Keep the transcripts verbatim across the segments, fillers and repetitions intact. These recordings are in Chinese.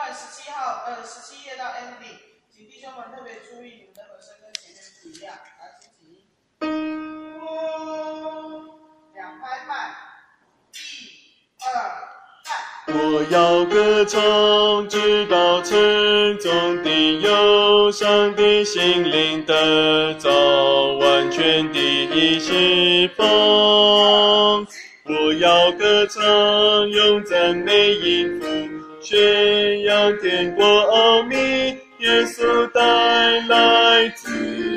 十七号，呃，十七页到 ending， 请弟兄们特别注意，你们的和声跟前面不一样。来，请起。两拍半，一、二、三。 我要歌唱，直到沉重的忧伤的心灵得到完全的释放。我要歌唱，用赞美音符宣扬天国奥秘，耶稣带来自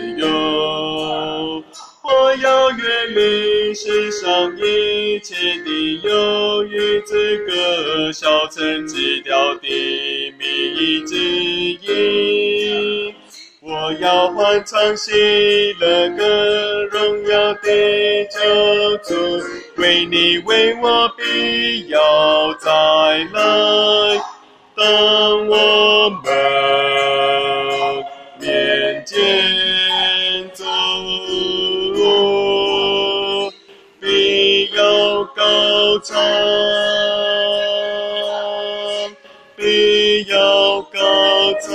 由。我要远离世上一切的忧郁，这个小城之调的秘之音。我要欢唱喜乐歌，荣耀的救主，为你为我必要再来。当我们面前走，必要高唱，必要高唱，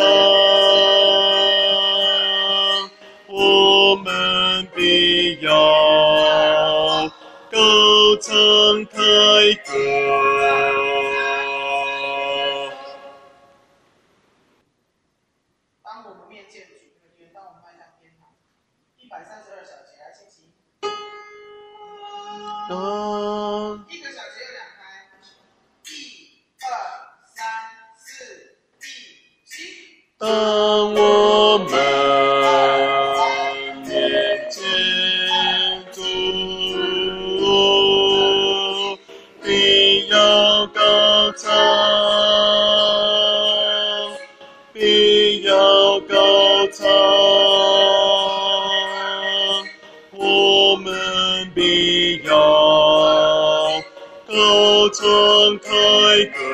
我们必要高唱凯歌。 当我们面见主的约，当我们迈向天堂。一百三十二小节，来，请起。 当一个小节有两拍，一、二、三、四、第七。 当我们面前走，必要高唱，必要高唱，我们必要高唱凯歌。